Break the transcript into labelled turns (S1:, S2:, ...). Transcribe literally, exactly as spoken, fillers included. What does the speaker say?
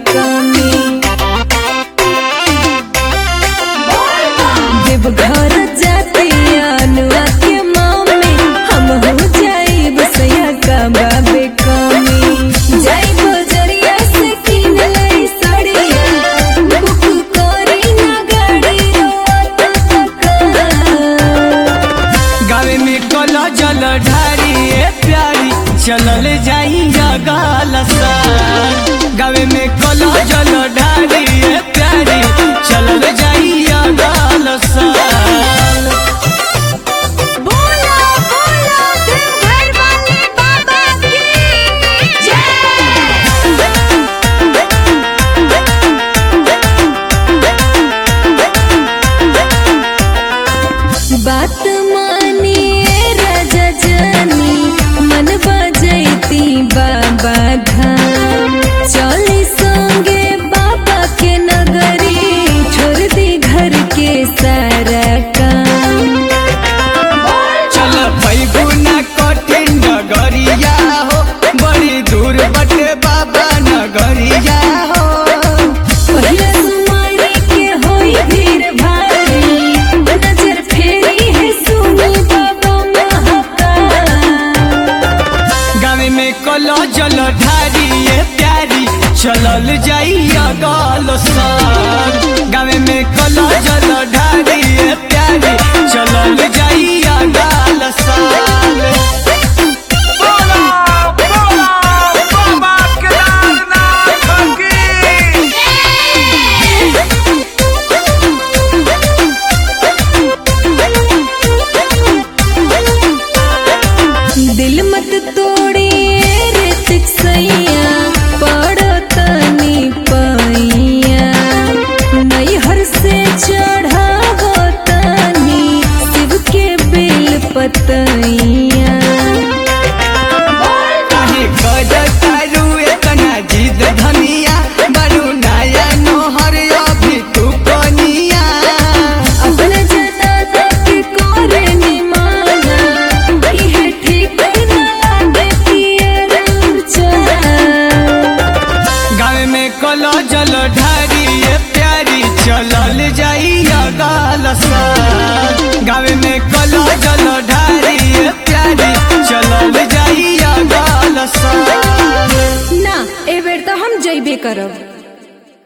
S1: कमी। देवघर जाती अनुआ के मामी हम हो जाइब सैया का बाबे कमी। जाइब बजरिया से किन लाई साड़िया बुक करी ना गाड़ी रोता तका।
S2: गावे में कला जल ढारी ए प्यारी चलल जाइया गालसा। गावे में कला जल ढारी ए प्यारी चलल जाइया गालसा।
S1: बोला बोला देवघर वाले बाबा की जय। बात मानिए राजा जानी मन बजैती बाबा धाम। चली संगे बाबा के नगरी छोड़ दी घर के सारा काम।
S2: चल पैगुना कठिन नगरिया हो बड़ी दूर बटे बाबा नगरिया हो।
S1: पहिला सुमारी के होई भीड़ भारी नजर फेरी है सुनी बाबा महाकाल।
S2: गावे में कला जल ढारी ए प्यारी चलल जाइया गालसा। गावे में कला जल ढारी ए प्यारी चलल जाइया गालसा। बोला बोला बाबा केदारनाथ की।
S1: दिल मत तोड़िए ऋतिक सैया पड़ो तनी पैया। नैहर से चढ़ावो तनी शिव के बेल पतैया।
S2: काहे गजतारू एतना जिद धनिया बरू नया नोहर अभी तू कनिया।
S1: अपना जनाना के कोरे निमाना इहे ठीक न लागे पियर चला।
S2: गावे में कला जल ढारी ए प्यारी चलल जाइया गालसा। गावे में कला जल ढारी ए प्यारी चलल जाइया गालसा।
S1: ना ए बेर तो हम जइबे करब।